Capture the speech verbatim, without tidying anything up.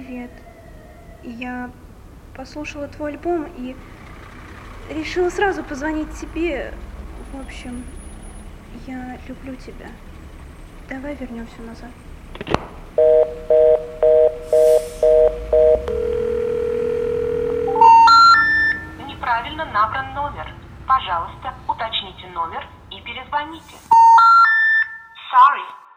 Привет. Я послушала твой альбом и решила сразу позвонить тебе. В общем, я люблю тебя. Давай вернемся назад. Неправильно набран номер. Пожалуйста, уточните номер и перезвоните. Sorry,